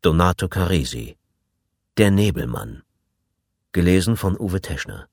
Donato Carisi. Der Nebelmann. Gelesen von Uwe Teschner.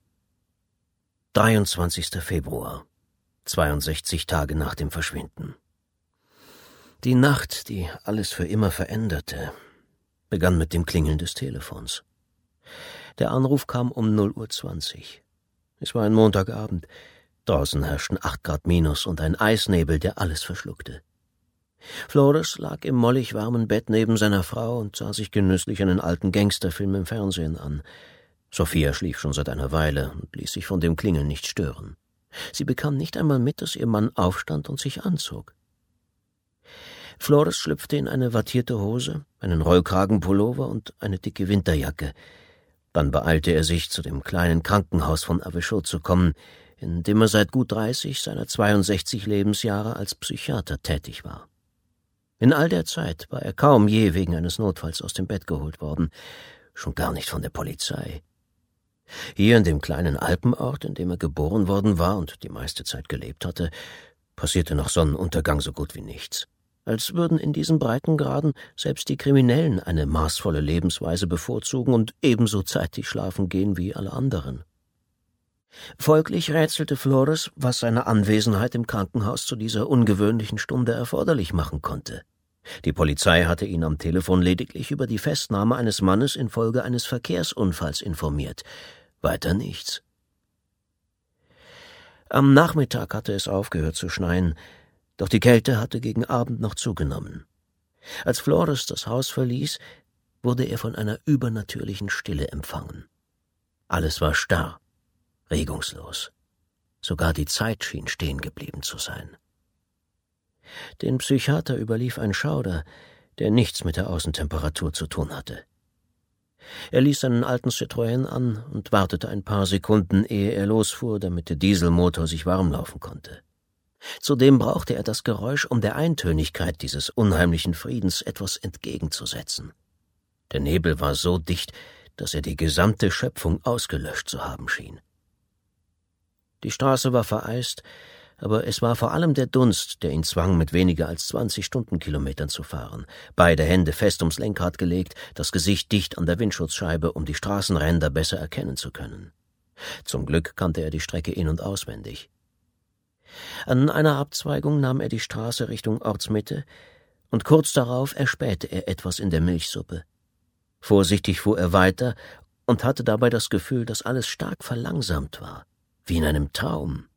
23. Februar. 62 Tage nach dem Verschwinden. Die Nacht, die alles für immer veränderte, begann mit dem Klingeln des Telefons. Der Anruf kam um 0:20 Uhr. Es war ein Montagabend. Draußen herrschten 8 Grad minus und ein Eisnebel, der alles verschluckte. Flores lag im mollig warmen Bett neben seiner Frau und sah sich genüsslich einen alten Gangsterfilm im Fernsehen an. Sophia schlief schon seit einer Weile und ließ sich von dem Klingeln nicht stören. Sie bekam nicht einmal mit, dass ihr Mann aufstand und sich anzog. Flores schlüpfte in eine wattierte Hose, einen Rollkragenpullover und eine dicke Winterjacke. Dann beeilte er sich, zu dem kleinen Krankenhaus von Avechots zu kommen, in dem er seit gut 30 seiner 62 Lebensjahre als Psychiater tätig war. In all der Zeit war er kaum je wegen eines Notfalls aus dem Bett geholt worden, schon gar nicht von der Polizei. Hier in dem kleinen Alpenort, in dem er geboren worden war und die meiste Zeit gelebt hatte, passierte nach Sonnenuntergang so gut wie nichts. Als würden in diesen Breitengraden selbst die Kriminellen eine maßvolle Lebensweise bevorzugen und ebenso zeitig schlafen gehen wie alle anderen. Folglich rätselte Flores, was seine Anwesenheit im Krankenhaus zu dieser ungewöhnlichen Stunde erforderlich machen konnte. Die Polizei hatte ihn am Telefon lediglich über die Festnahme eines Mannes infolge eines Verkehrsunfalls informiert. Weiter nichts. Am Nachmittag hatte es aufgehört zu schneien, doch die Kälte hatte gegen Abend noch zugenommen. Als Flores das Haus verließ, wurde er von einer übernatürlichen Stille empfangen. Alles war starr, regungslos. Sogar die Zeit schien stehen geblieben zu sein. Den Psychiater überlief ein Schauder, der nichts mit der Außentemperatur zu tun hatte. Er ließ seinen alten Citroën an und wartete ein paar Sekunden, ehe er losfuhr, damit der Dieselmotor sich warm laufen konnte. Zudem brauchte er das Geräusch, um der Eintönigkeit dieses unheimlichen Friedens etwas entgegenzusetzen. Der Nebel war so dicht, dass er die gesamte Schöpfung ausgelöscht zu haben schien. Die Straße war vereist, aber es war vor allem der Dunst, der ihn zwang, mit weniger als 20 Stundenkilometern zu fahren, beide Hände fest ums Lenkrad gelegt, das Gesicht dicht an der Windschutzscheibe, um die Straßenränder besser erkennen zu können. Zum Glück kannte er die Strecke in- und auswendig. An einer Abzweigung nahm er die Straße Richtung Ortsmitte, und kurz darauf erspähte er etwas in der Milchsuppe. Vorsichtig fuhr er weiter und hatte dabei das Gefühl, dass alles stark verlangsamt war, wie in einem Traum.